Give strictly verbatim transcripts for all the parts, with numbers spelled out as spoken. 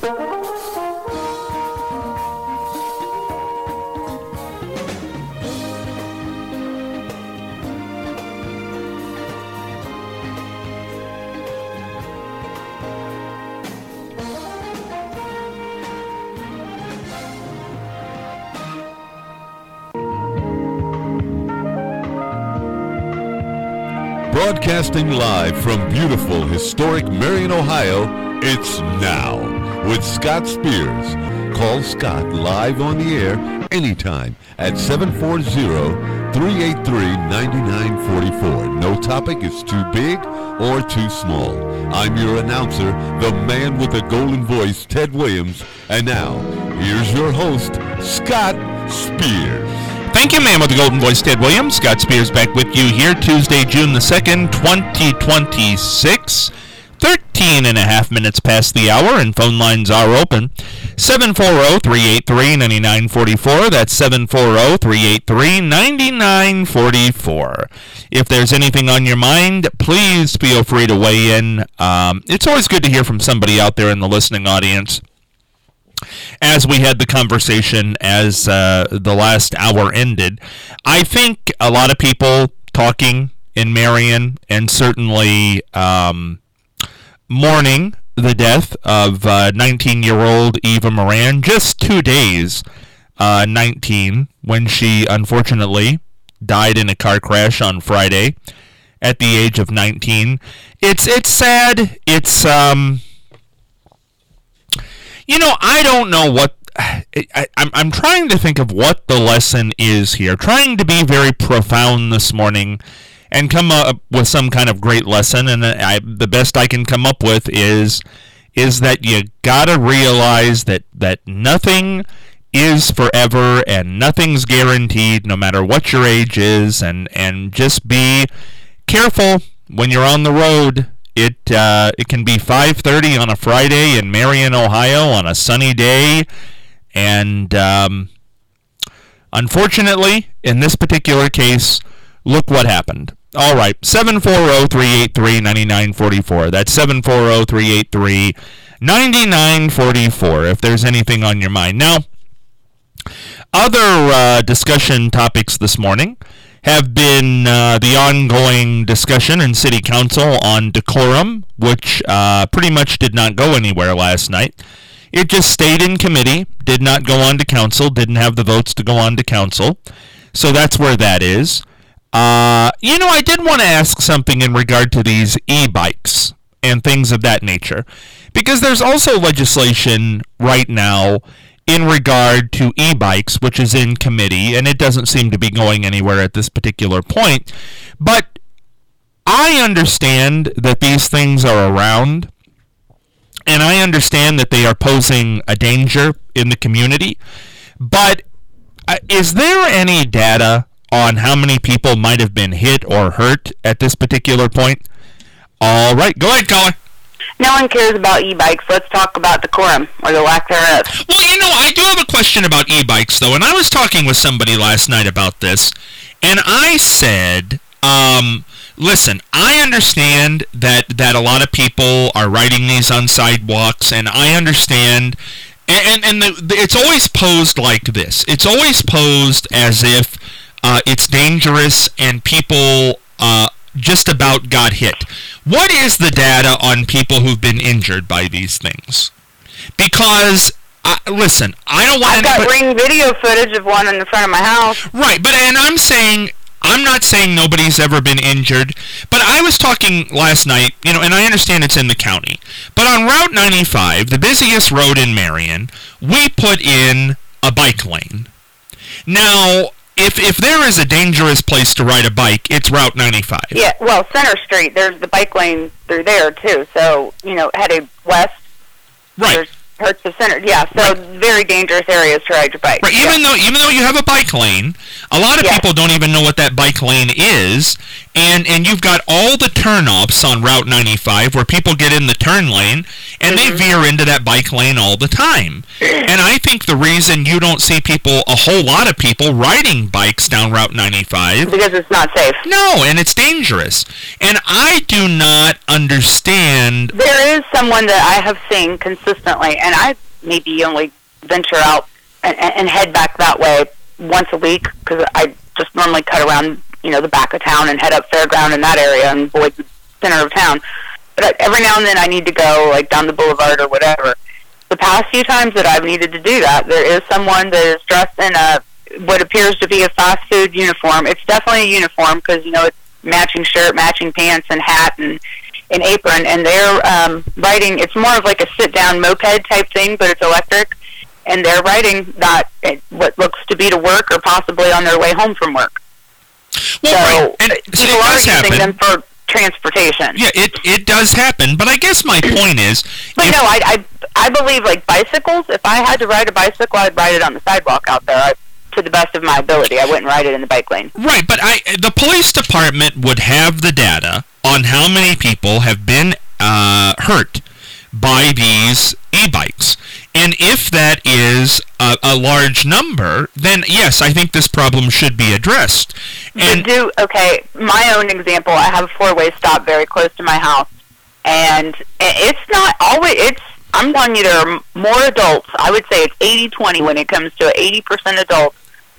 Broadcasting live from beautiful, historic Marion, Ohio, it's Now with Scott Spears. Call Scott live on the air anytime at seven four zero, three eight three, nine nine four four. No topic is too big or too small. I'm your announcer, the man with the golden voice, Ted Williams. And now, here's your host, Scott Spears. Thank you, man with the golden voice, Ted Williams. Scott Spears back with you here Tuesday, June the second, twenty twenty-six. thirteen and a half minutes past the hour, and phone lines are open. seven four zero, three eight three, nine nine four four. That's seven four zero, three eight three, nine nine four four. If there's anything on your mind, please feel free to weigh in. Um, it's always good to hear from somebody out there in the listening audience. As we had the conversation as uh, the last hour ended, I think a lot of people talking in Marion and certainly um, mourning the death of uh, nineteen-year-old Eva Moran, just two days, uh, nineteen, when she unfortunately died in a car crash on Friday at the age of nineteen. It's it's sad. It's um. You know, I don't know what, I, I'm, I'm trying to think of what the lesson is here. Trying to be very profound this morning and come up with some kind of great lesson. And I, the best I can come up with is, is that you gotta realize that, that nothing is forever and nothing's guaranteed no matter what your age is. And, and just be careful when you're on the road. It uh, it can be five thirty on a Friday in Marion, Ohio, on a sunny day, and um, unfortunately, in this particular case, look what happened. All right, seven four zero, three eight three, nine nine four four. That's seven four zero, three eight three, nine nine four four, if there's anything on your mind. Now, other uh, discussion topics this morning have been uh, the ongoing discussion in City Council on decorum, which uh, pretty much did not go anywhere last night. It just stayed in committee, did not go on to council, didn't have the votes to go on to council. So that's where that is. Uh, you know, I did want to ask something in regard to these e-bikes and things of that nature, because there's also legislation right now in regard to e-bikes, which is in committee, and it doesn't seem to be going anywhere at this particular point. But I understand that these things are around, and I understand that they are posing a danger in the community. But uh, is there any data on how many people might have been hit or hurt at this particular point? All right, go ahead, caller. No one cares about e-bikes. Let's talk about decorum, or the lack thereof. Well, you know, I do have a question about e-bikes, though, and I was talking with somebody last night about this, and I said, um, listen, I understand that, that a lot of people are riding these on sidewalks, and I understand, and, and, and the, the, it's always posed like this. It's always posed as if uh, it's dangerous and people uh, just about got hit. What is the data on people who've been injured by these things? Because, uh, listen, I don't want I've got anybody... ring video footage of one in the front of my house. Right, but and I'm saying, I'm not saying nobody's ever been injured, but I was talking last night, you know, and I understand it's in the county, but on Route ninety-five, the busiest road in Marion, we put in a bike lane. Now, If if there is a dangerous place to ride a bike, it's Route ninety-five. Yeah, well, Center Street, there's the bike lane through there, too. So, you know, headed west, right. there's parts of Center. Yeah, so right. very dangerous areas to ride your bike. Right, even yeah. though even though you have a bike lane, a lot of yes. people don't even know what that bike lane is, and and you've got all the turnoffs on Route ninety-five where people get in the turn lane and mm-hmm. they veer into that bike lane all the time. And I think the reason you don't see people, a whole lot of people, riding bikes down Route ninety-five because it's not safe. No, and it's dangerous. And I do not understand. There is someone that I have seen consistently, and I maybe only venture out and, and head back that way once a week because I just normally cut around, you know, the back of town and head up Fairground in that area and avoid the center of town. But every now and then I need to go, like, down the boulevard or whatever. The past few times that I've needed to do that, there is someone that is dressed in a what appears to be a fast food uniform. It's definitely a uniform because, you know, it's matching shirt, matching pants, and hat, and an apron, and they're um, riding, it's more of like a sit-down moped type thing, but it's electric, and they're riding that, what looks to be to work or possibly on their way home from work. Well, so right. and people are using happen. them for transportation. Yeah, it, it does happen, but I guess my point is... But no, I, I, I believe, like, bicycles, if I had to ride a bicycle, I'd ride it on the sidewalk out there. I, to the best of my ability. I wouldn't ride it in the bike lane. Right, but I the police department would have the data on how many people have been uh, hurt by these e-bikes. And if that is a, a large number, then yes, I think this problem should be addressed. And but do, okay, my own example, I have a four-way stop very close to my house. And it's not always, it's, I'm telling you, there are more adults. I would say it's eighty twenty when it comes to eighty percent adults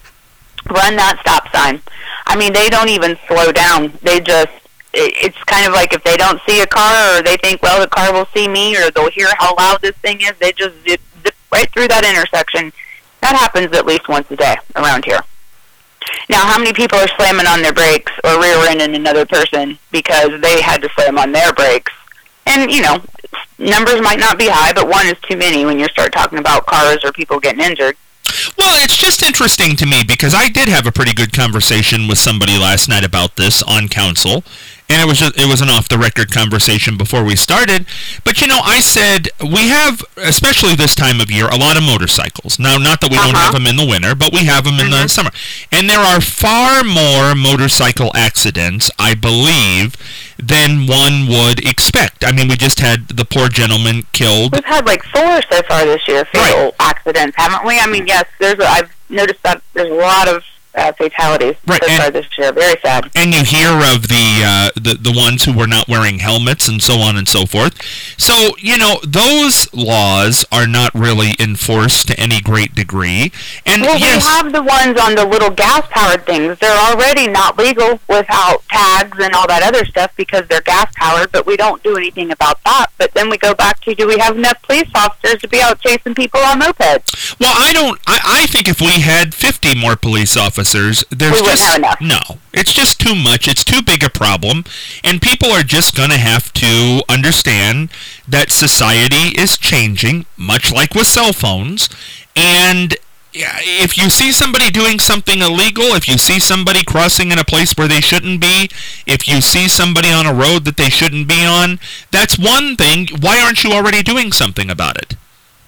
run that stop sign. I mean, they don't even slow down. They just, it's kind of like if they don't see a car or they think, well, the car will see me or they'll hear how loud this thing is, they just zip, zip right through that intersection. That happens at least once a day around here. Now, how many people are slamming on their brakes or rear-ending another person because they had to slam on their brakes? And, you know, numbers might not be high, but one is too many when you start talking about cars or people getting injured. Well, it's just interesting to me because I did have a pretty good conversation with somebody last night about this on council, and it was just, it was an off-the-record conversation before we started. But, you know, I said we have, especially this time of year, a lot of motorcycles. Now, not that we uh-huh. don't have them in the winter, but we have them in mm-hmm. the summer. And there are far more motorcycle accidents, I believe, than one would expect. I mean, we just had the poor gentleman killed. We've had like four so far this year, fatal right. accidents, haven't we? I mean, yes, there's. A, I've noticed that there's a lot of uh, fatalities right. so and, far this year. Very sad. And you hear of the, uh, the the ones who were not wearing helmets and so on and so forth. So, you know, those laws are not really enforced to any great degree. And well, yes, we have the ones on the little gas-powered things. They're already not legal without tags and all that other stuff because they're gas-powered, but we don't do anything about that. But then we go back to, do we have enough police officers to be out chasing people on mopeds? Well, I don't. I, I think if we had fifty more police officers, there's we just have enough. no. It's just too much. It's too big a problem, and people are just going to have to understand that society is changing, much like with cell phones. And if you see somebody doing something illegal, if you see somebody crossing in a place where they shouldn't be, if you see somebody on a road that they shouldn't be on, that's one thing. Why aren't you already doing something about it?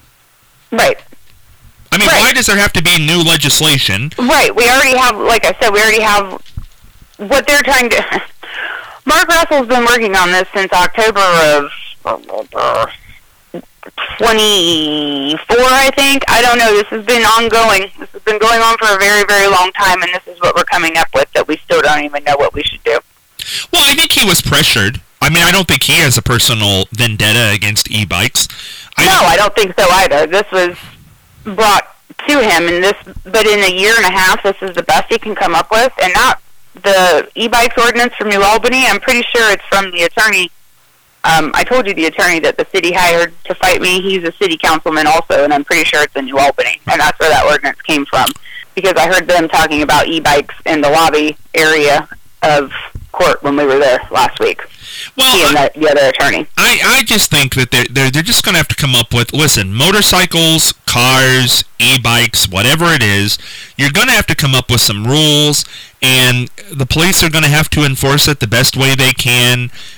Right. I mean, right. why does there have to be new legislation? Right. We already have, like I said, we already have what they're trying to... Mark Russell's been working on this since October of twenty-four, I think. I don't know. This has been ongoing. This has been going on for a very, very long time, and this is what we're coming up with that we still don't even know what we should do. Well, I think he was pressured. I mean, I don't think he has a personal vendetta against e-bikes. I no, I don't think so either. This was brought to him, and this, but in a year and a half, this is the best he can come up with, and not the e-bikes ordinance from New Albany. I'm pretty sure it's from the attorney. Um, I told you the attorney that the city hired to fight me. He's a city councilman also, and I'm pretty sure it's in New Albany, and that's where that ordinance came from, because I heard them talking about e-bikes in the lobby area of court when we were there last week. Well, he and I, the, the other attorney. I, I just think that they're, they're, they're just going to have to come up with, listen, motorcycles, cars, e-bikes, whatever it is, you're going to have to come up with some rules, and the police are going to have to enforce it the best way they can.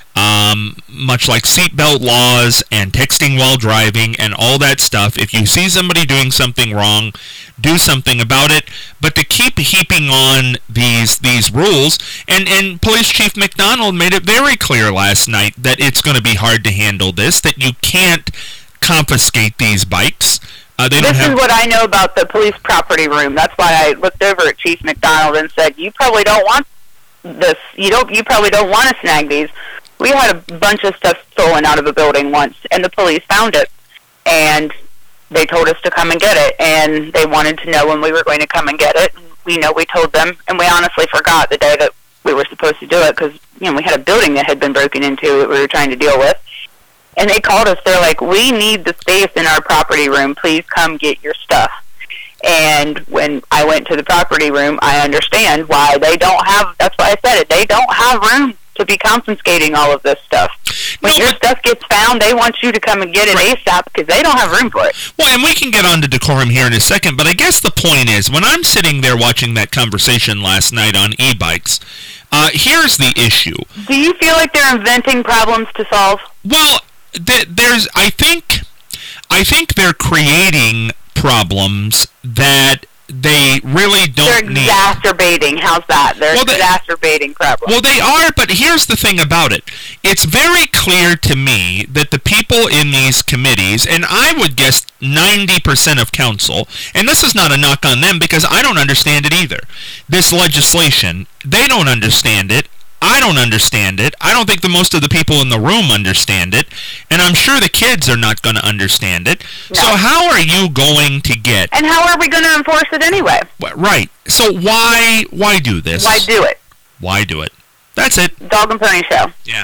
Um, much like seatbelt laws and texting while driving and all that stuff. If you see somebody doing something wrong, do something about it. But to keep heaping on these these rules, and, and Police Chief McDonald made it very clear last night that it's going to be hard to handle this, that you can't confiscate these bikes. Uh, they don't this have... is what I know about the police property room. That's why I looked over at Chief McDonald and said, you probably don't want this. You don't. You probably don't want to snag these. We had a bunch of stuff stolen out of a building once, and the police found it. And they told us to come and get it, and they wanted to know when we were going to come and get it. We know we told them, and we honestly forgot the day that we were supposed to do it because, you know, we had a building that had been broken into that we were trying to deal with. And they called us. They're like, we need the space in our property room. Please come get your stuff. And when I went to the property room, I understand why they don't have, that's why I said it, they don't have room to be confiscating all of this stuff. When No, your but- stuff gets found, they want you to come and get it ASAP because they don't have room for it. Well, and we can get on to decorum here in a second, but I guess the point is, when I'm sitting there watching that conversation last night on e-bikes, uh, here's the issue. Do you feel like they're inventing problems to solve? Well, th- there's, I think, I think they're creating problems that they really They're don't need. exacerbating. How's that? They're Well, they- exacerbating problems. Well, they are, but here's the thing about it. It's very clear to me that the people in these committees, and I would guess ninety percent of council, and this is not a knock on them because I don't understand it either. This legislation, they don't understand it. I don't understand it. I don't think the most of the people in the room understand it, and I'm sure the kids are not going to understand it. No. So how are you going to get... And how are we going to enforce it anyway? Right. So why why do this? Why do it? Why do it? That's it. Dog and pony show. Yeah.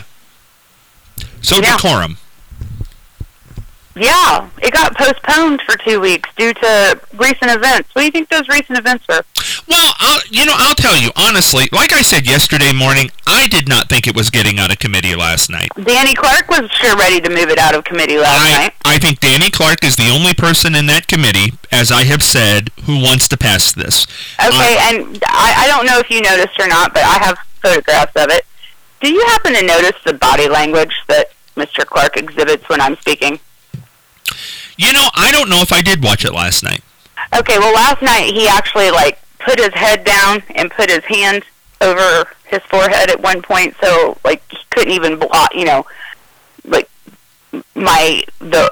So Yeah. decorum. Yeah, it got postponed for two weeks due to recent events. What do you think those recent events were? Well, I'll, you know, I'll tell you, honestly, like I said yesterday morning, I did not think it was getting out of committee last night. Danny Clark was sure ready to move it out of committee last I, night. I think Danny Clark is the only person in that committee, as I have said, who wants to pass this. Okay, Uh, and I, I don't know if you noticed or not, but I have photographs of it. Do you happen to notice the body language that Mister Clark exhibits when I'm speaking? you know, I don't know if I did watch it last night. Okay, well, last night he actually, like, put his head down and put his hand over his forehead at one point, so, like, he couldn't even block, you know, like, my, the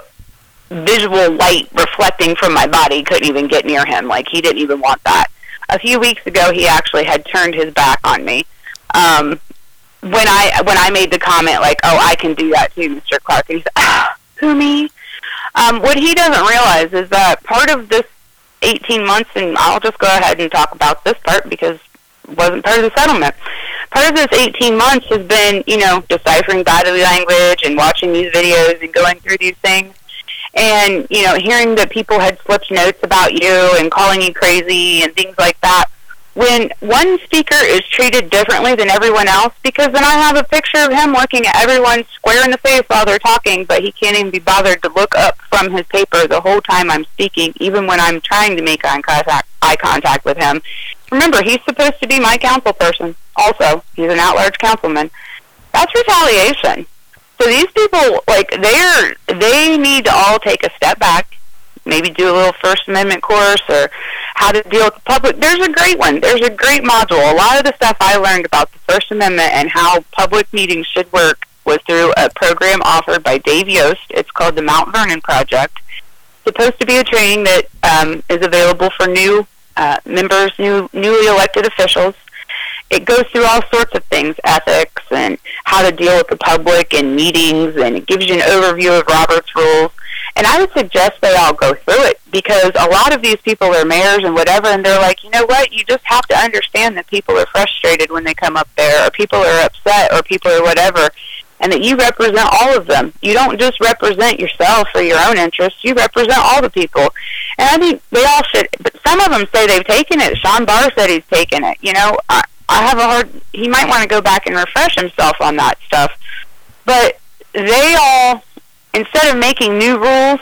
visual light reflecting from my body couldn't even get near him. Like, he didn't even want that. A few weeks ago, he actually had turned his back on me. Um, when I when I made the comment, like, oh, I can do that too, Mister Clark, and he said, ah, who, me? Um, what he doesn't realize is that part of this eighteen months, and I'll just go ahead and talk about this part because it wasn't part of the settlement. Part of this eighteen months has been, you know, deciphering body language and watching these videos and going through these things. And, you know, hearing that people had slipped notes about you and calling you crazy and things like that. When one speaker is treated differently than everyone else, because then I have a picture of him looking at everyone square in the face while they're talking, but he can't even be bothered to look up from his paper the whole time I'm speaking, even when I'm trying to make eye contact, eye contact with him. Remember, he's supposed to be my council person. Also, he's an at-large councilman. That's retaliation. So these people, like, they're, they need to all take a step back, maybe do a little First Amendment course or how to deal with the public. There's a great one. There's a great module. A lot of the stuff I learned about the First Amendment and how public meetings should work was through a program offered by Dave Yost. It's called the Mount Vernon Project. It's supposed to be a training that um, is available for new uh, members, new newly elected officials. It goes through all sorts of things, ethics and how to deal with the public and meetings, and it gives you an overview of Robert's Rules. And I would suggest they all go through it, because a lot of these people are mayors and whatever, and they're like, you know what, you just have to understand that people are frustrated when they come up there, or people are upset, or people are whatever, and that you represent all of them. You don't just represent yourself or your own interests, you represent all the people. And I think they all should, but some of them say they've taken it. Sean Barr said he's taken it. You know, I, I have a hard, he might want to go back and refresh himself on that stuff. But they all, instead of making new rules,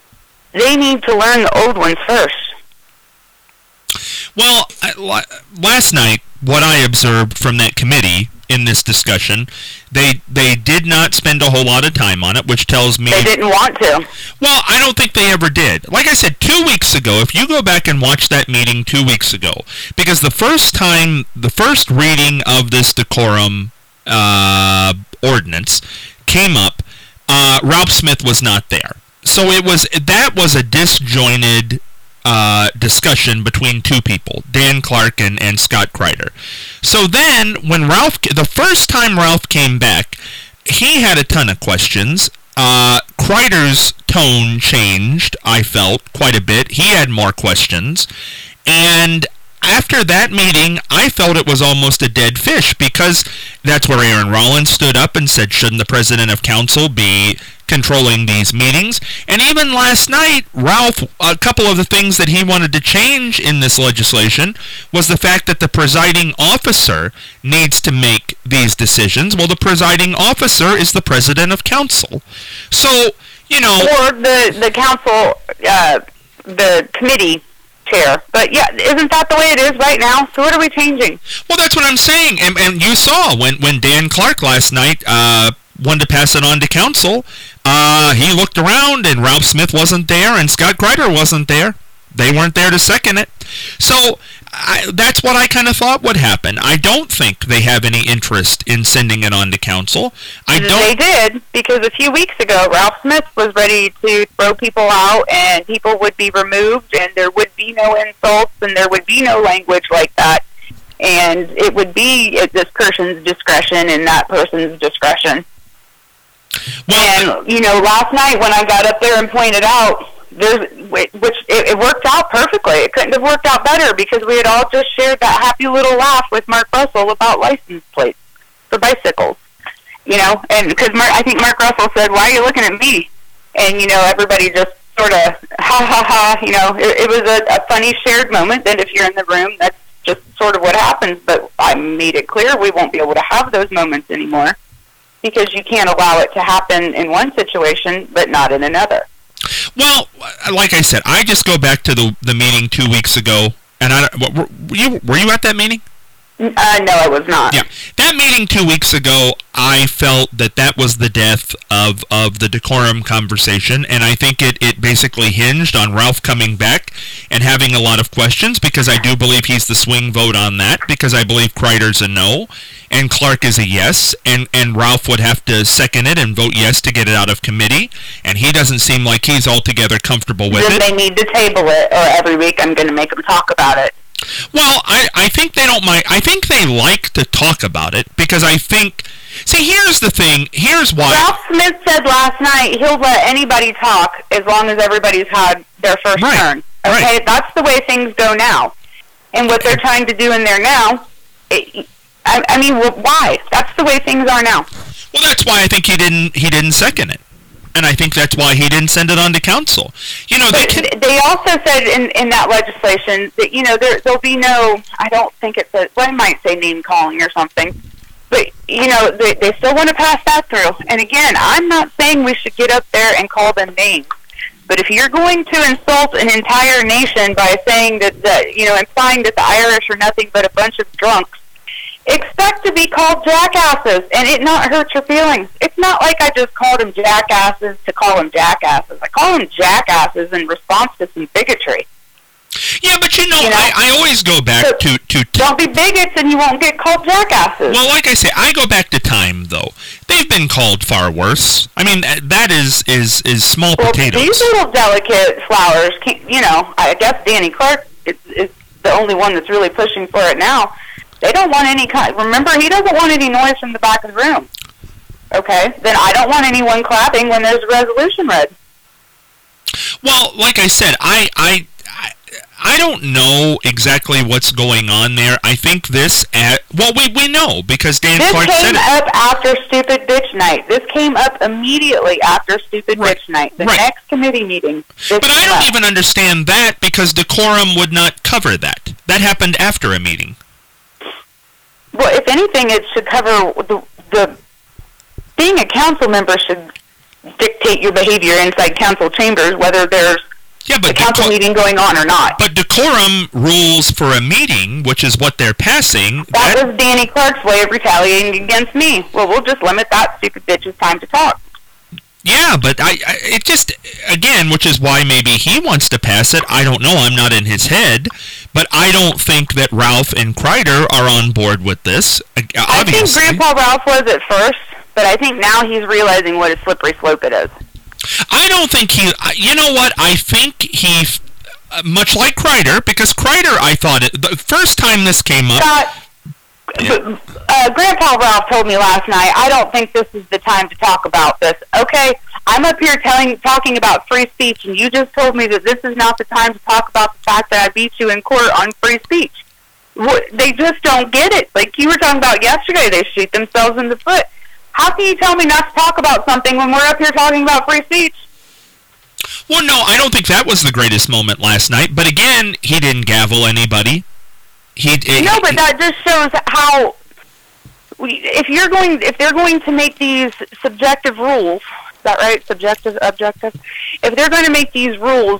they need to learn the old ones first. Well, I, last night, what I observed from that committee in this discussion. They they did not spend a whole lot of time on it, which tells me they didn't want to. Well, I don't think they ever did. Like I said, two weeks ago, if you go back and watch that meeting two weeks ago, because the first time, the first reading of this decorum uh, ordinance came up, uh, Ralph Smith was not there. So it was that was a disjointed uh, discussion between two people, Dan Clark and, and Scott Kreider. So then, when Ralph, the first time Ralph came back, he had a ton of questions. Uh, Kreider's tone changed, I felt, quite a bit. He had more questions. And after that meeting, I felt it was almost a dead fish, because that's where Aaron Rollins stood up and said, shouldn't the president of council be controlling these meetings? And even last night, Ralph, a couple of the things that he wanted to change in this legislation was the fact that the presiding officer needs to make these decisions. Well, the presiding officer is the president of council. So, you know... Or the, the council, uh, the committee chair. But yeah, isn't that the way it is right now? So what are we changing? Well, that's what I'm saying. And, and you saw when, when Dan Clark last night uh, wanted to pass it on to council, uh, he looked around and Ralph Smith wasn't there and Scott Kreider wasn't there. They weren't there to second it. So I, that's what I kind of thought would happen. I don't think they have any interest in sending it on to council. I don't. They did, because a few weeks ago, Ralph Smith was ready to throw people out, and people would be removed, and there would be no insults, and there would be no language like that, and it would be at this person's discretion and that person's discretion. Well, and, you know, last night when I got up there and pointed out, There's, which it, it worked out perfectly. It couldn't have worked out better, because we had all just shared that happy little laugh with Mark Russell about license plates for bicycles. You know, and because I think Mark Russell said, "Why are you looking at me?" And you know, everybody just sort of ha ha ha. You know, it, it was a, a funny shared moment. And if you're in the room, that's just sort of what happens. But I made it clear we won't be able to have those moments anymore, because you can't allow it to happen in one situation but not in another. Well, like I said, I just go back to the the meeting two weeks ago, and I were you were you at that meeting? Uh, no, I was not. Yeah, that meeting two weeks ago, I felt that that was the death of, of the decorum conversation, and I think it, it basically hinged on Ralph coming back and having a lot of questions, because I do believe he's the swing vote on that, because I believe Kreider's a no, and Clark is a yes, and, and Ralph would have to second it and vote yes to get it out of committee, and he doesn't seem like he's altogether comfortable with then it. Then they need to table it, or every week I'm going to make them talk about it. Well, I, I think they don't mind. I think they like to talk about it, because I think... See, here's the thing. Here's why... Ralph Smith said last night he'll let anybody talk as long as everybody's had their first right. turn. Okay? Right. That's the way things go now. And what they're trying to do in there now... It, I, I mean, why? That's the way things are now. Well, that's why I think he didn't he didn't second it. And I think that's why he didn't send it on to council. You know, they, can, they also said in, in that legislation that, you know, there, there'll be no, I don't think it's a, well, I might say name calling or something, but, you know, they, they still want to pass that through. And again, I'm not saying we should get up there and call them names, but if you're going to insult an entire nation by saying that, the, you know, implying that the Irish are nothing but a bunch of drunks, expect to be called jackasses and it not hurt your feelings. It's not like I just called them jackasses to call them jackasses. I call them jackasses in response to some bigotry. Yeah, but you know, you know? I, I always go back so to, to... Don't be bigots and you won't get called jackasses. Well, like I say, I go back to time, though. They've been called far worse. I mean, that is is, is small well, potatoes. These little delicate flowers, you know, I guess Danny Clark is, is the only one that's really pushing for it now. They don't want any kind... Remember, he doesn't want any noise from the back of the room. Okay? Then I don't want anyone clapping when there's a resolution read. Well, like I said, I... I, I I don't know exactly what's going on there. I think this... At, well, we we know, because Dan this Clark said it. This came up after Stupid Bitch Night. This came up immediately after Stupid right. Bitch Night. The right. next committee meeting. But I don't up. even understand that, because decorum would not cover that. That happened after a meeting. Well, if anything, it should cover the, the... Being a council member should dictate your behavior inside council chambers, whether there's Yeah, but the council deco- meeting going on or not. But decorum rules for a meeting, which is what they're passing. That, that was Danny Clark's way of retaliating against me. Well, we'll just limit that stupid bitch's time to talk. Yeah, but I, I, it just, again, which is why maybe he wants to pass it. I don't know. I'm not in his head. But I don't think that Ralph and Kreider are on board with this, obviously. I think Grandpa Ralph was at first, but I think now he's realizing what a slippery slope it is. I don't think he, you know what, I think he, much like Kreider, because Kreider, I thought, it, the first time this came up... Scott, yeah. uh, Grandpa Ralph told me last night, I don't think this is the time to talk about this. Okay, I'm up here telling, talking about free speech, and you just told me that this is not the time to talk about the fact that I beat you in court on free speech. What, they just don't get it. Like you were talking about yesterday, they shoot themselves in the foot. How can you tell me not to talk about something when we're up here talking about free speech? Well, no, I don't think that was the greatest moment last night. But again, he didn't gavel anybody. He, it, no, but that just shows how we, if you're going, if they're going to make these subjective rules, is that right? Subjective, objective. If they're going to make these rules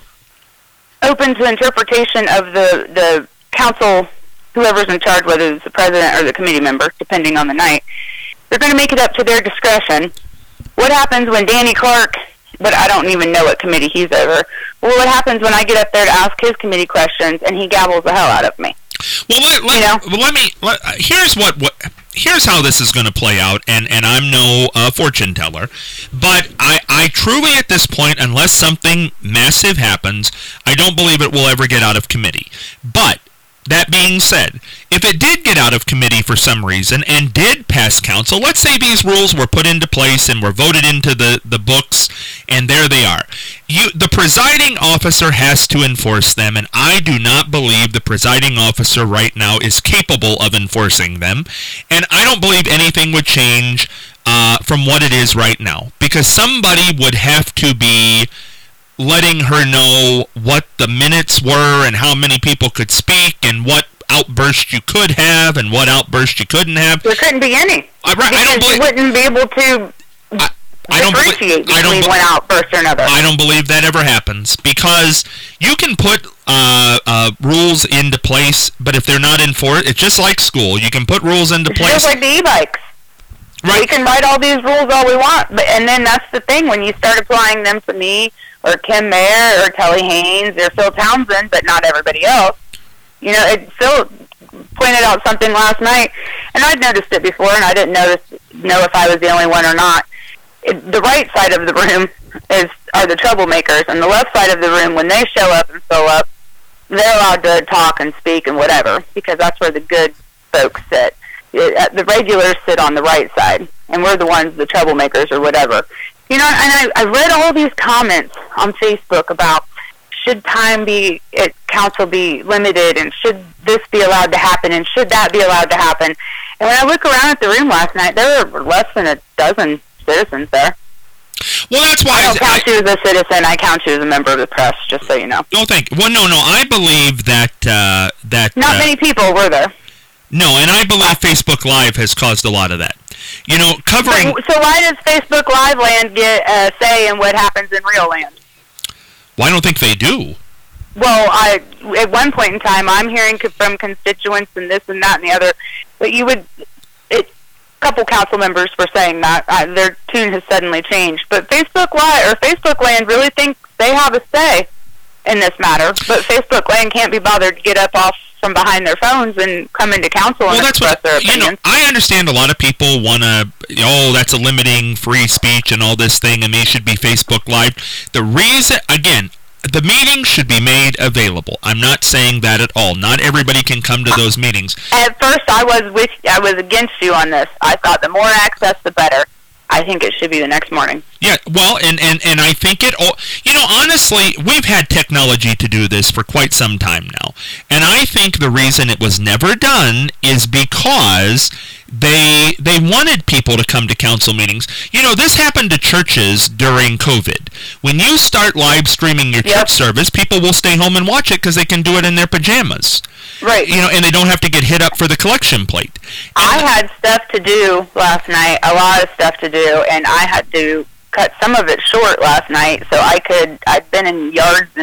open to interpretation of the the council, whoever's in charge, whether it's the president or the committee member, depending on the night. They're going to make it up to their discretion. What happens when Danny Clark, but I don't even know what committee he's over, well, what happens when I get up there to ask his committee questions and he gabbles the hell out of me? Well, let, let, you know? well, let me, let, here's what, what, here's how this is going to play out, and, and I'm no uh, fortune teller, but I, I truly at this point, unless something massive happens, I don't believe it will ever get out of committee. But that being said, if it did get out of committee for some reason and did pass council, let's say these rules were put into place and were voted into the, the books, and there they are. You, the presiding officer has to enforce them, and I do not believe the presiding officer right now is capable of enforcing them, and I don't believe anything would change uh, from what it is right now, because somebody would have to be letting her know what the minutes were and how many people could speak and what outburst you could have and what outburst you couldn't have. There couldn't be any. I, right, because I don't believe, you wouldn't be able to I, I don't differentiate believe, I between don't one outburst or another. I don't believe that ever happens, because you can put uh, uh, rules into place, but if they're not enforced, it's just like school. You can put rules into it's place. It's just like the e-bikes. Right. We can write all these rules all we want, but and then that's the thing, when you start applying them to me or Kim Mayer or Kelly Haynes or Phil Townsend, but not everybody else. You know, it, Phil pointed out something last night, and I'd noticed it before, and I didn't notice know if I was the only one or not. It, the right side of the room is are the troublemakers, and the left side of the room, when they show up and fill up, they're allowed to talk and speak and whatever, because that's where the good folks sit. It, the regulars sit on the right side, and we're the ones, the troublemakers or whatever. You know, and I, I read all these comments on Facebook about should time be at council be limited, and should this be allowed to happen, and should that be allowed to happen. And when I look around at the room last night, there were less than a dozen citizens there. Well, that's why I don't count you as a citizen. I count you as a member of the press, just so you know. No, thank you. Well, no, no. I believe that uh, that not uh, many people were there. No, and I believe Facebook Live has caused a lot of that. You know, covering... So, so why does Facebook Live Land get a say in what happens in real land? Well, I don't think they do. Well, I at one point in time, I'm hearing from constituents and this and that and the other, but you would... It, a couple council members were saying that. Uh, their tune has suddenly changed. But Facebook Live, or Facebook Land really thinks they have a say in this matter, but Facebook Land can't be bothered to get up off from behind their phones and come into council well, and that's express what, their you opinions. know, I understand a lot of people want to, oh, that's a limiting free speech and all this thing, and they should be Facebook Live. The reason, again, the meetings should be made available. I'm not saying that at all. Not everybody can come to those meetings. At first, I was with, I was against you on this. I thought the more access, the better. I think it should be the next morning. Yeah, well, and, and, and I think it all, you know, honestly, we've had technology to do this for quite some time now. And I think the reason it was never done is because they they wanted people to come to council meetings. You know, this happened to churches during COVID. When you start live streaming your Yep. church service, people will stay home and watch it because they can do it in their pajamas. Right. You know, and they don't have to get hit up for the collection plate. I had stuff to do last night, a lot of stuff to do, and I had to cut some of it short last night so I could, I'd been in yards and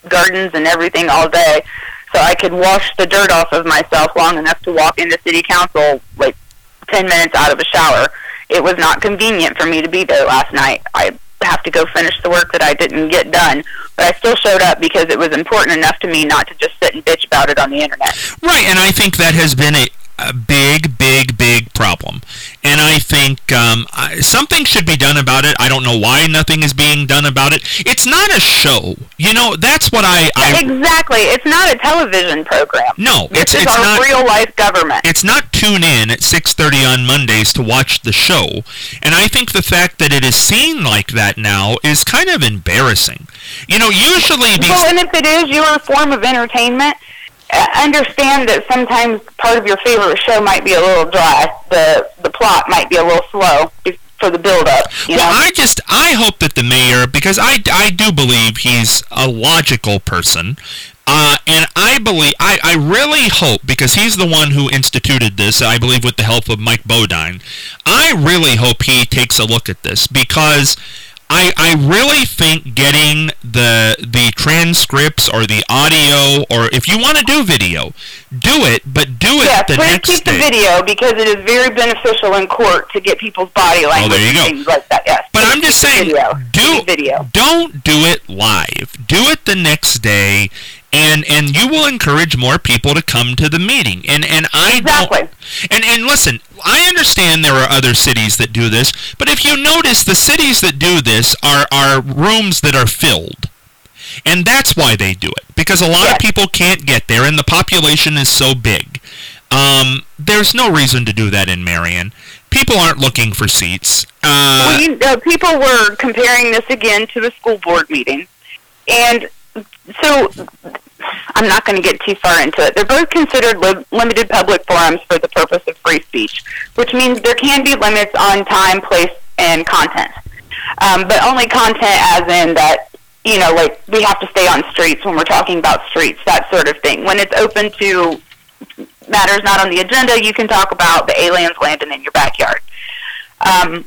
gardens and everything all day, so I could wash the dirt off of myself long enough to walk into city council like ten minutes out of a shower. It was not convenient for me to be there last night. I have to go finish the work that I didn't get done, but I still showed up because it was important enough to me not to just sit and bitch about it on the internet. Right, and I think that has been a, a big, big, big problem. And I think um, I, something should be done about it. I don't know why nothing is being done about it. It's not a show. You know, that's what I... I exactly. It's not a television program. No, this it's, is it's our not... real-life government. It's not tune in at six thirty on Mondays to watch the show. And I think the fact that it is seen like that now is kind of embarrassing. You know, usually... These... Well, and if it is your form of entertainment... understand that sometimes part of your favorite show might be a little dry. The the plot might be a little slow for the build-up. You well, know? I just, I hope that the mayor, because I, I do believe he's a logical person, uh, and I believe, I, I really hope, because he's the one who instituted this, I believe with the help of Mike Bodine, I really hope he takes a look at this, because... I, I really think getting the the transcripts or the audio, or if you want to do video, do it, but do it yes, the please next keep day. the video because it is very beneficial in court to get people's body language oh, there you and go. things like that. Yes. But I'm just saying, video. do video. Don't do it live. Do it the next day. And and you will encourage more people to come to the meeting. And and I exactly. don't. And and listen, I understand there are other cities that do this, but if you notice, the cities that do this are are rooms that are filled, and that's why they do it, because a lot yes. of people can't get there, and the population is so big. Um, there's no reason to do that in Marion. People aren't looking for seats. Uh, well, you, uh, people were comparing this again to a school board meeting, and so I'm not going to get too far into it. They're both considered li- limited public forums for the purpose of free speech, which means there can be limits on time, place, and content. Um, but only content as in that, you know, like we have to stay on streets when we're talking about streets, that sort of thing. When it's open to matters not on the agenda, you can talk about the aliens landing in your backyard. Um,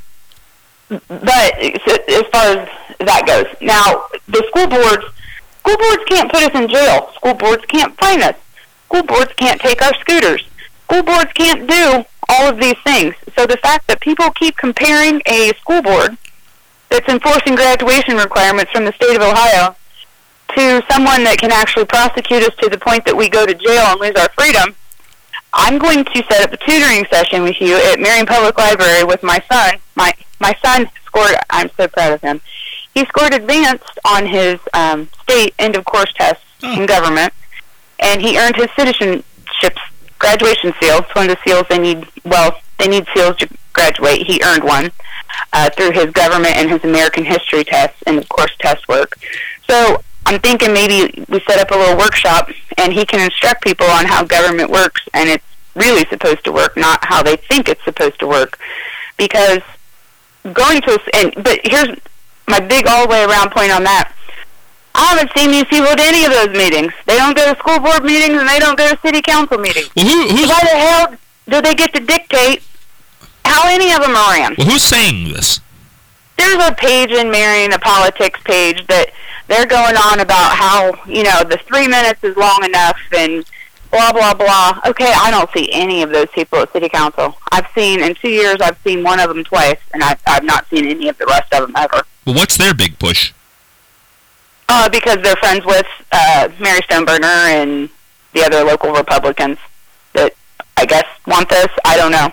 but as far as that goes, now the school boards, school boards can't put us in jail. School boards can't fine us. School boards can't take our scooters. School boards can't do all of these things. So the fact that people keep comparing a school board that's enforcing graduation requirements from the state of Ohio to someone that can actually prosecute us to the point that we go to jail and lose our freedom, I'm going to set up a tutoring session with you at Marion Public Library with my son. My my son scored, I'm so proud of him, he scored advanced on his um, state end-of-course test oh. in government, and he earned his citizenship graduation seal. It's one of the seals they need, well, they need seals to graduate. He earned one uh, through his government and his American history tests and, of course, test work. So I'm thinking maybe we set up a little workshop and he can instruct people on how government works and it's really supposed to work, not how they think it's supposed to work. Because going to, and but here's my big all the way around point on that. I haven't seen these people at any of those meetings. They don't go to school board meetings and they don't go to city council meetings. Well, who, who's, Why the hell do they get to dictate how any of them are ran? well, who's saying this? There's a page in Marion, a politics page, that they're going on about how, you know, the three minutes is long enough and blah, blah, blah. Okay, I don't see any of those people at city council. I've seen, in two years, I've seen one of them twice, and I've, I've not seen any of the rest of them ever. Well, what's their big push? Uh, because they're friends with uh, Mary Stoneburner and the other local Republicans that, I guess, want this. I don't know.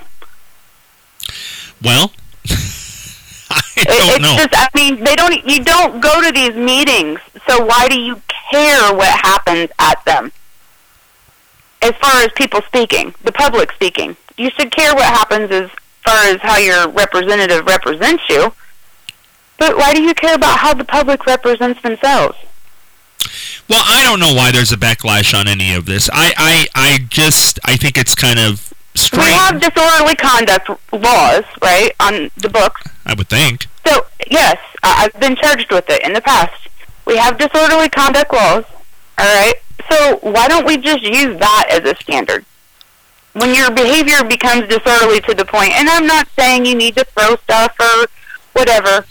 Well, I It, don't it's know. just, I mean, they don't. You don't go to these meetings, so why do you care what happens at them? As far as people speaking, the public speaking, you should care what happens as far as how your representative represents you. But why do you care about how the public represents themselves? Well, I don't know why there's a backlash on any of this. I, I, I just, I think it's kind of strange. We have disorderly conduct laws, right, on the books. I would think. So, yes, I- I've been charged with it in the past. We have disorderly conduct laws, all right? So why don't we just use that as a standard? When your behavior becomes disorderly to the point, and I'm not saying you need to throw stuff or whatever,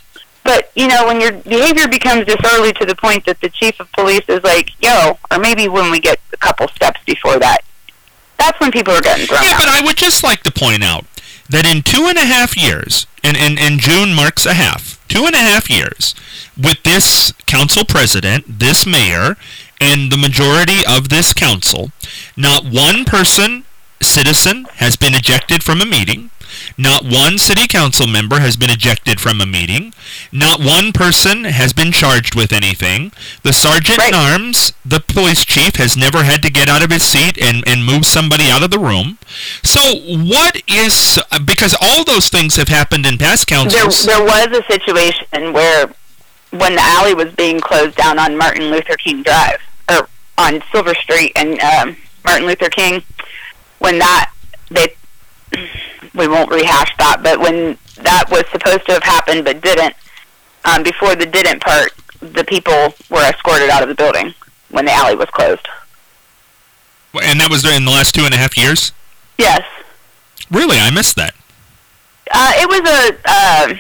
But, you know, when your behavior becomes disorderly to the point that the chief of police is like, yo, or maybe when we get a couple steps before that, that's when people are getting thrown Yeah, out. but I would just like to point out that in two and a half years, and, and, and June marks a half, two and a half years, with this council president, this mayor, and the majority of this council, not one person, citizen, has been ejected from a meeting. Not one city council member has been ejected from a meeting. Not one person has been charged with anything. The sergeant-at-arms, the police chief, has never had to get out of his seat and, and move somebody out of the room. So what is... Because all those things have happened in past councils. There, there was a situation where when the alley was being closed down on Martin Luther King Drive, or on Silver Street and um, Martin Luther King, when that... they. We won't rehash that, but when that was supposed to have happened but didn't, um, before the didn't part, the people were escorted out of the building when the alley was closed. And that was in the last two and a half years? Yes. Really? I missed that. Uh, it was a... Uh,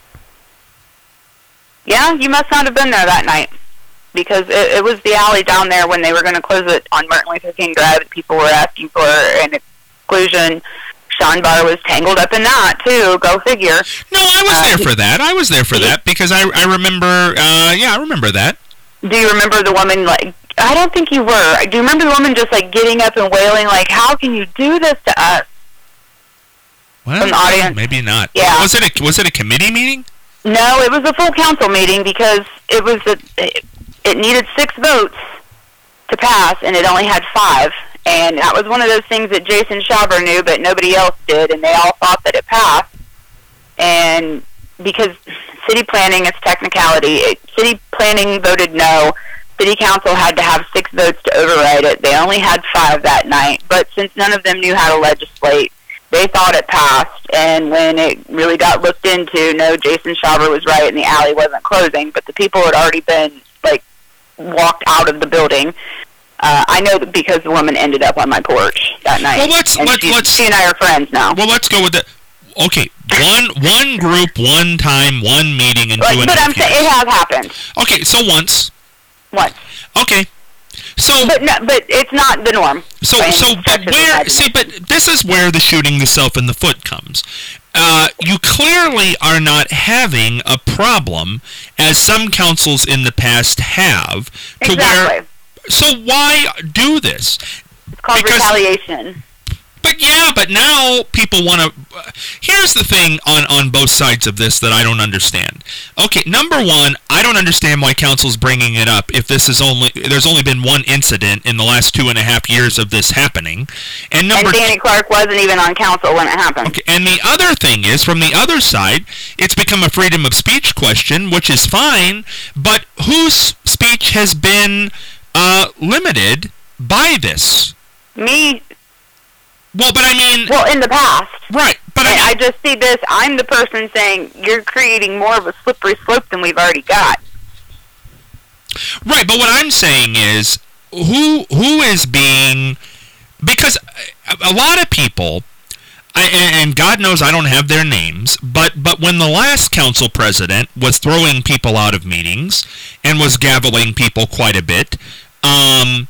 yeah, you must not have been there that night, because it, it was the alley down there when they were going to close it on Martin Luther King Drive. People were asking for an exclusion. Sean Barr was tangled up in that, too. Go figure. No, I was uh, there for that. I was there for that because I, I remember, uh, yeah, I remember that. Do you remember the woman, like, I don't think you were. Do you remember the woman just, like, getting up and wailing, like, how can you do this to us? Well, From the audience? Maybe not. Yeah. Was it a, was it a committee meeting? No, it was a full council meeting because it was a, it, it needed six votes to pass, and it only had five. And that was one of those things that Jason Schaber knew, but nobody else did, and they all thought that it passed. And because city planning is technicality, it, city planning voted no. City council had to have six votes to override it. They only had five that night. But since none of them knew how to legislate, they thought it passed. And when it really got looked into, no, Jason Schaber was right, and the alley wasn't closing. But the people had already been, like, walked out of the building. Uh, I know that because the woman ended up on my porch that night. Well, let's and let's, she, let's she and I are friends now. Well, let's go with that. Okay, one one group, one time, one meeting, and Like, two and but a half I'm saying years. it has happened Okay, so once. once. Okay, so But no, but it's not the norm. so by any so stretch but of the where? imagination. See, but this is where the shooting yourself in the foot comes. Uh, you clearly are not having a problem, as some councils in the past have, to Exactly. where. So why do this? It's called because- retaliation. But yeah, but now people want to... Uh, here's the thing on, on both sides of this that I don't understand. Okay, number one, I don't understand why council's bringing it up if this is only... There's only been one incident in the last two and a half years of this happening. And number And Danny Clark wasn't even on council when it happened. Okay, and the other thing is, from the other side, it's become a freedom of speech question, which is fine, but whose speech has been uh, limited by this? Me, Well, but I mean... well, in the past. Right, but I And mean... I just see this, I'm the person saying, you're creating more of a slippery slope than we've already got. Right, but what I'm saying is, who who is being... Because a, a lot of people... I, and God knows I don't have their names, but, but when the last council president was throwing people out of meetings and was gaveling people quite a bit, um,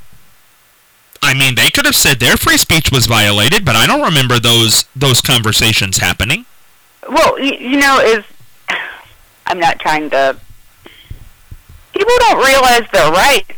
I mean, they could have said their free speech was violated, but I don't remember those those conversations happening. Well, you, you know, is I'm not trying to... People don't realize their rights.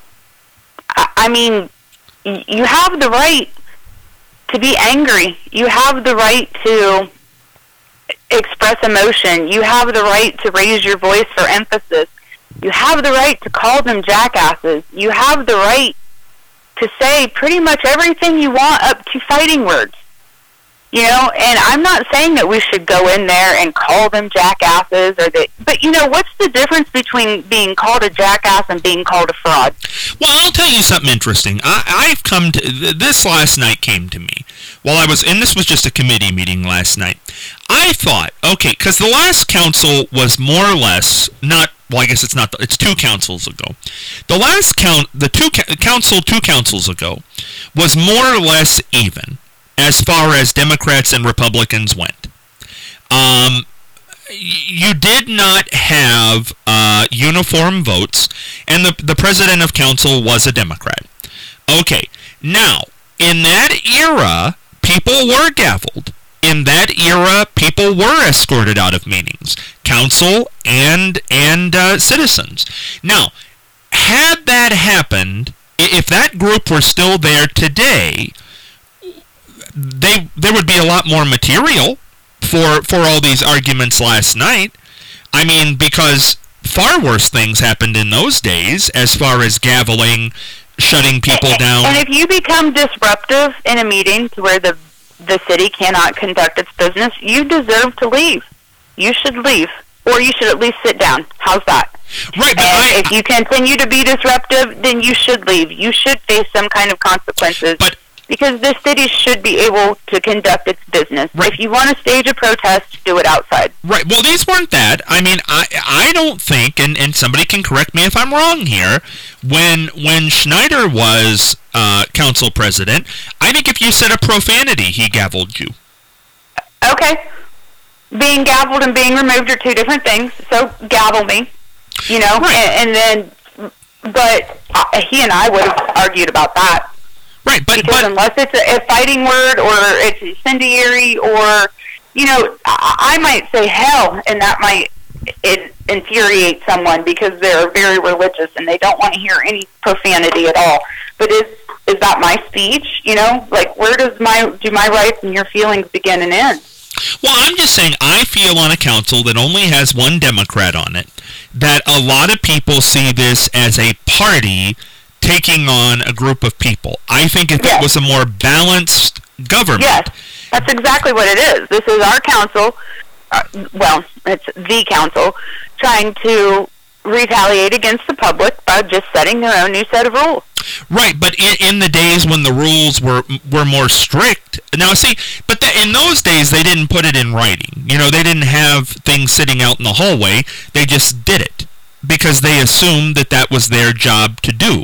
I, I mean, y- you have the right to be angry. You have the right to express emotion. You have the right to raise your voice for emphasis. You have the right to call them jackasses. You have the right to say pretty much everything you want up to fighting words. You know, and I'm not saying that we should go in there and call them jackasses or that, but you know, what's the difference between being called a jackass and being called a fraud? Well, I'll tell you something interesting. I, I've come to... Th- this last night came to me. While I was... And this was just a committee meeting last night. I thought, okay, because the last council was more or less not... Well, I guess it's not... The, it's two councils ago. The last count... The two council two councils ago was more or less even as far as Democrats and Republicans went. Um... you did not have uh, uniform votes, and the, the president of council was a Democrat. Okay, now, in that era, people were gavelled. In that era, people were escorted out of meetings, council and and uh, citizens. Now, had that happened, if that group were still there today, they there would be a lot more material for for all these arguments last night. I mean, because far worse things happened in those days as far as gaveling, shutting people down. And if you become disruptive in a meeting to where the the city cannot conduct its business, you deserve to leave. You should leave, or you should at least sit down. How's that? Right, but and I, if you continue to be disruptive, then you should leave. You should face some kind of consequences. But because this city should be able to conduct its business. Right. If you want to stage a protest, do it outside. Right. Well, these weren't that. I mean, I I don't think, and, and somebody can correct me if I'm wrong here, when when Schneider was uh, council president, I think if you said a profanity, he gavelled you. Okay. Being gavelled and being removed are two different things, so gavel me, you know, right. and, and then, but uh, he and I would have argued about that. Right, but, because but unless it's a, a fighting word or it's incendiary or, you know, I, I might say hell, and that might it infuriate someone because they're very religious and they don't want to hear any profanity at all. But is is that my speech? You know, like where does my do my rights and your feelings begin and end? Well, I'm just saying I feel on a council that only has one Democrat on it, that a lot of people see this as a party taking on a group of people. I think if yes. it was a more balanced government... Yes, that's exactly what it is. This is our council, uh, well, it's the council, trying to retaliate against the public by just setting their own new set of rules. Right, but in, in the days when the rules were were more strict... Now, see, but the, in those days, they didn't put it in writing. You know, they didn't have things sitting out in the hallway. They just did it because they assumed that that was their job to do.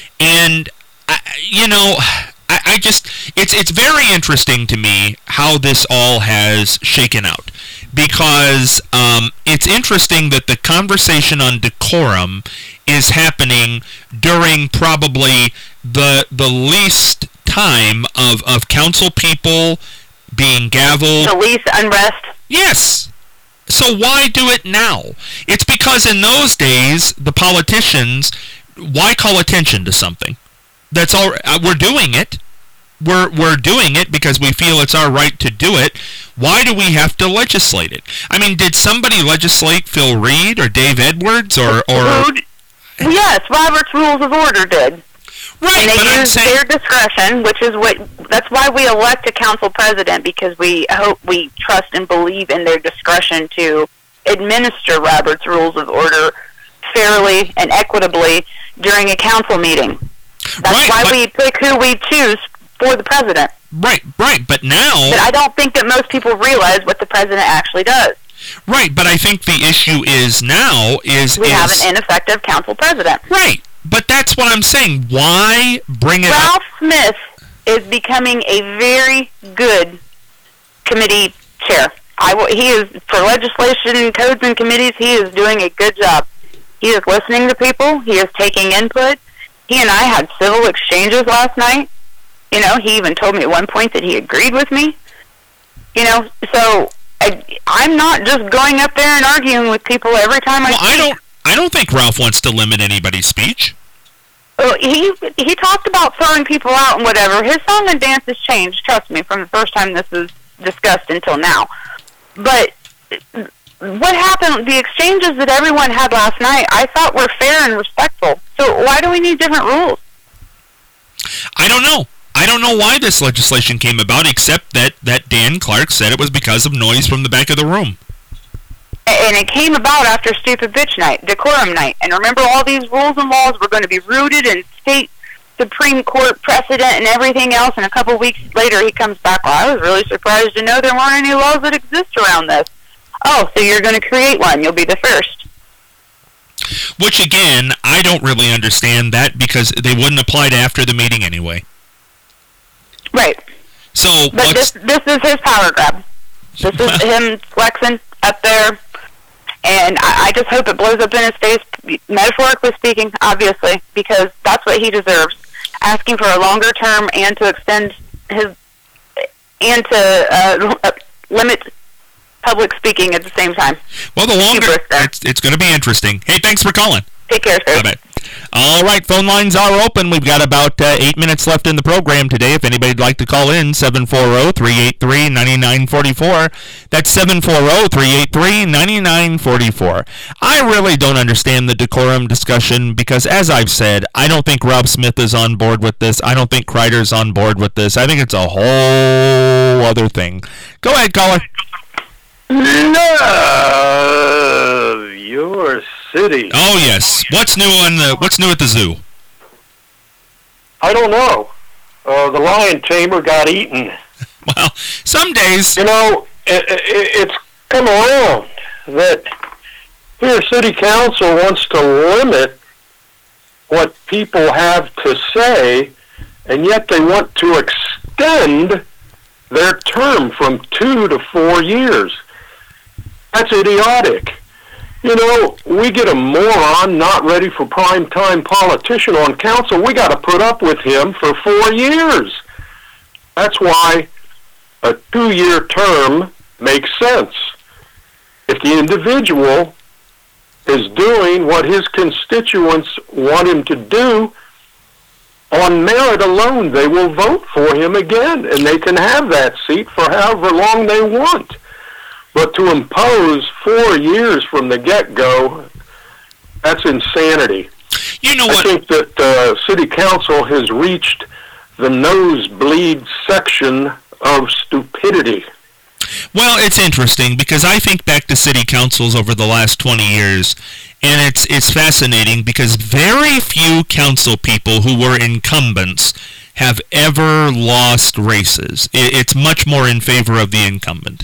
And, I, you know, I, I just, it's it's very interesting to me how this all has shaken out. Because um, it's interesting that the conversation on decorum is happening during probably the the least time of, of council people being gavelled. The least unrest? Yes. So why do it now? It's because in those days, the politicians... Why call attention to something? That's all. Uh, we're doing it. We're we're doing it because we feel it's our right to do it. Why do we have to legislate it? I mean, did somebody legislate Phil Reed or Dave Edwards or or? Yes, Robert's Rules of Order did. Right, and they but I'm use saying their discretion, which is what. That's why we elect a council president, because we hope we trust and believe in their discretion to administer Robert's Rules of Order fairly and equitably during a council meeting. That's right, why but, we pick who we choose for the president. Right, right, but now... But I don't think that most people realize what the president actually does. Right, but I think the issue is now is... We is, have an ineffective council president. Right, but that's what I'm saying. Why bring it Ralph up? Smith is becoming a very good committee chair. I w- he is, for legislation, codes, and committees, he is doing a good job. He is listening to people. He is taking input. He and I had civil exchanges last night. You know, he even told me at one point that he agreed with me. You know, so I, I'm not just going up there and arguing with people every time I well, speak. I don't, I don't think Ralph wants to limit anybody's speech. Well, he he talked about throwing people out and whatever. His song and dance has changed, trust me, from the first time this was discussed until now. But what happened, the exchanges that everyone had last night, I thought were fair and respectful. So why do we need different rules? I don't know. I don't know why this legislation came about, except that, that Dan Clark said it was because of noise from the back of the room. And it came about after Stupid Bitch Night, Decorum Night. And remember, all these rules and laws were going to be rooted in state Supreme Court precedent and everything else. And a couple of weeks later, he comes back, well, I was really surprised to know there weren't any laws that exist around this. Oh, so you're going to create one. You'll be the first. Which, again, I don't really understand that because they wouldn't apply to after the meeting anyway. Right. So, But this, this is his power grab. This is him flexing up there And I, I just hope it blows up in his face, metaphorically speaking, obviously, because that's what he deserves. Asking for a longer term and to extend his, and to uh, limit public speaking at the same time. Well, the longer, it's, it's going to be interesting. Hey, thanks for calling. Take care, sir. Bye-bye. All right, phone lines are open. We've got about uh, eight minutes left in the program today. If anybody'd like to call in, seven four zero, three eight three, nine nine four four. That's seven four zero, three eight three, nine nine four four. I really don't understand the decorum discussion because, as I've said, I don't think Rob Smith is on board with this. I don't think Kreider's on board with this. I think it's a whole other thing. Go ahead, caller. Love your city. Oh yes. What's new on the? What's new at the zoo? I don't know. Uh, the lion tamer got eaten. Well, some days. You know, it, it, it's come around that here city council wants to limit what people have to say, and yet they want to extend their term from two to four years. That's idiotic. You know, we get a moron not ready for prime time politician on council. We got to put up with him for four years. That's why a two-year term makes sense. If the individual is doing what his constituents want him to do, on merit alone, they will vote for him again, and they can have that seat for however long they want. But to impose four years from the get-go, that's insanity. You know what? I think that uh, City Council has reached the nosebleed section of stupidity. Well, it's interesting because I think back to city councils over the last twenty years, and it's it's fascinating because very few council people who were incumbents have ever lost races. It's much more in favor of the incumbent.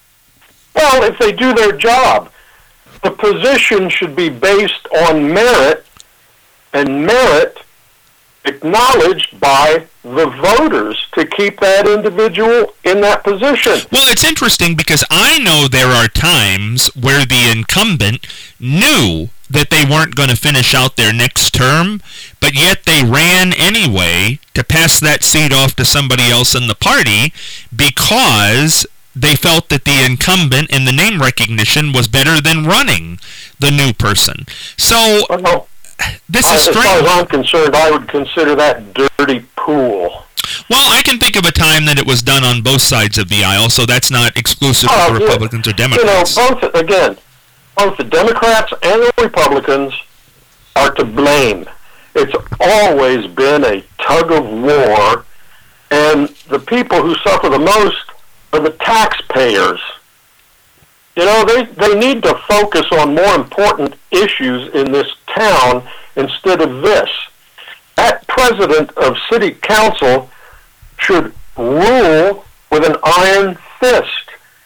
Well, if they do their job, the position should be based on merit, and merit acknowledged by the voters to keep that individual in that position. Well, it's interesting because I know there are times where the incumbent knew that they weren't going to finish out their next term, but yet they ran anyway to pass that seat off to somebody else in the party because they felt that the incumbent in the name recognition was better than running the new person. So, well, this is strange. As far as I'm concerned, I would consider that dirty pool. Well, I can think of a time that it was done on both sides of the aisle, so that's not exclusive oh, to Republicans yeah. or Democrats. You know, both, again, both the Democrats and the Republicans are to blame. It's always been a tug of war, and the people who suffer the most are the taxpayers. You know, they, they need to focus on more important issues in this town instead of this. That president of city council should rule with an iron fist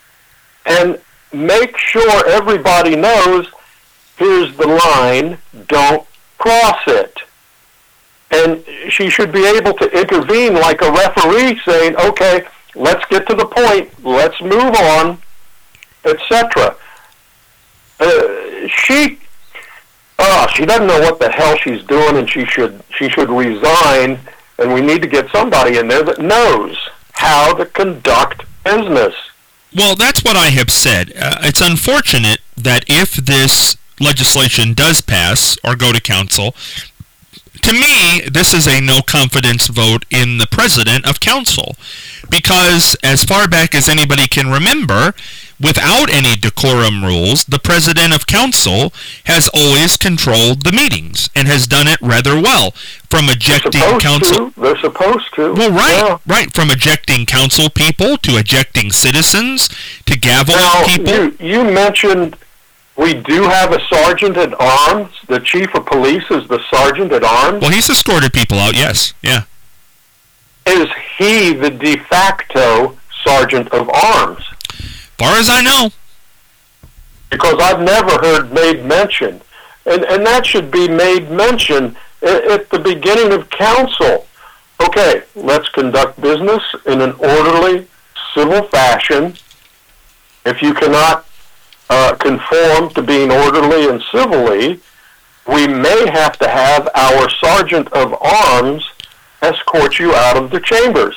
and make sure everybody knows, here's the line, don't cross it. And she should be able to intervene like a referee saying, okay, let's get to the point, let's move on, et cetera. Uh, she, oh, she doesn't know what the hell she's doing, and she should she should resign. And we need to get somebody in there that knows how to conduct business. Well, that's what I have said. Uh, it's unfortunate that if this legislation does pass or go to council, to me, this is a no-confidence vote in the president of council. Because as far back as anybody can remember, without any decorum rules, the president of council has always controlled the meetings and has done it rather well. From ejecting They're council... to. They're supposed to. Well, right, yeah. right. From ejecting council people to ejecting citizens to gaveling now, people. You, you mentioned... We do have a sergeant at arms. The chief of police is the sergeant at arms. Well, he's escorted people out, yes. Yeah. Is he the de facto sergeant of arms? Far as I know. Because I've never heard made mention. And, and that should be made mention at, at the beginning of council. Okay, let's conduct business in an orderly, civil fashion. If you cannot uh, conform to being orderly and civilly, we may have to have our sergeant of arms escort you out of the chambers.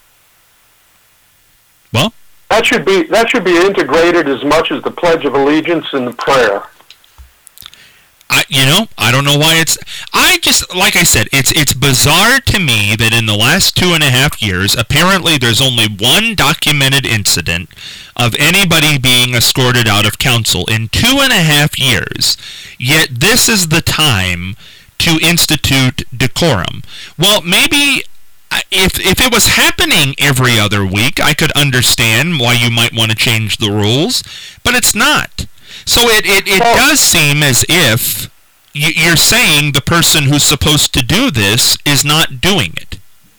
Well, that should be that should be integrated as much as the Pledge of Allegiance and the prayer. I, you know, I don't know why it's. I just, like I said, it's it's bizarre to me that in the last two and a half years, apparently there's only one documented incident of anybody being escorted out of council in two and a half years. Yet this is the time to institute decorum. Well, maybe if if it was happening every other week, I could understand why you might want to change the rules, but it's not. So it, it, it does seem as if you're saying the person who's supposed to do this is not doing it.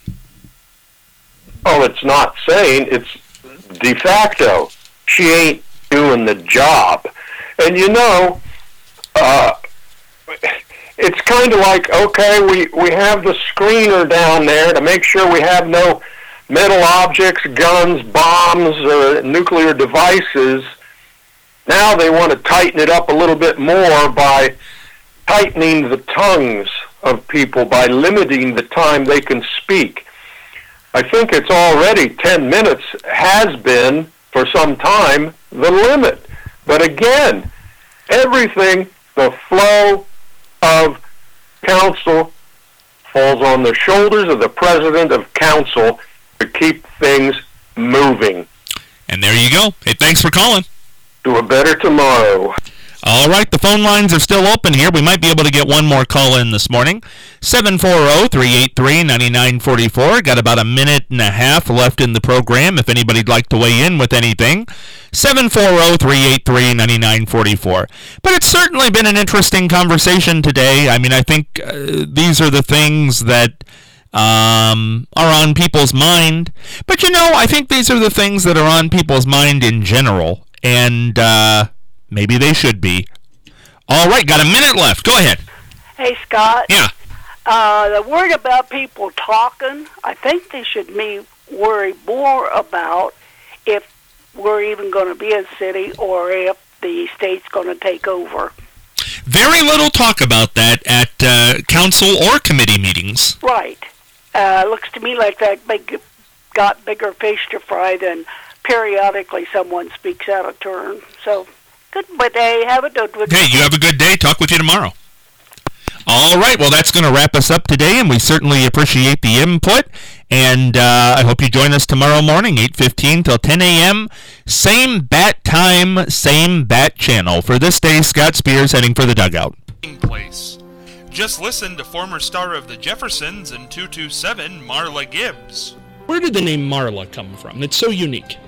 Oh, it's not saying, it's de facto. She ain't doing the job. And you know, uh, it's kind of like, okay, we, we have the screener down there to make sure we have no metal objects, guns, bombs, or nuclear devices. Now they want to tighten it up a little bit more by tightening the tongues of people, by limiting the time they can speak. I think it's already ten minutes, has been for some time, the limit. But again, everything, the flow of council falls on the shoulders of the president of council to keep things moving. And there you go. Hey, thanks for calling. To a better tomorrow. All right, the phone lines are still open here. We might be able to get one more call in this morning. seven four zero, three eight three, nine nine four four. Got about a minute and a half left in the program if anybody'd like to weigh in with anything. seven four zero, three eight three, nine nine four four. But it's certainly been an interesting conversation today. I mean, I think uh, these are the things that um, are on people's mind. But, you know, I think these are the things that are on people's mind in general. And uh, maybe they should be. All right, got a minute left. Go ahead. Hey, Scott. Yeah. Uh, the word about people talking, I think they should be worry more about if we're even going to be a city or if the state's going to take over. Very little talk about that at uh, council or committee meetings. Right. Uh, looks to me like that big, got bigger fish to fry than periodically someone speaks out of turn. So, good day. Have a good one. Hey, you have a good day. Talk with you tomorrow. All right. Well, that's going to wrap us up today, and we certainly appreciate the input. And uh, I hope you join us tomorrow morning, eight fifteen till ten a.m. Same bat time, same bat channel. For this day, Scott Spears heading for the dugout. Place. Just listen to former star of the Jeffersons and two two seven, Marla Gibbs. Where did the name Marla come from? It's so unique.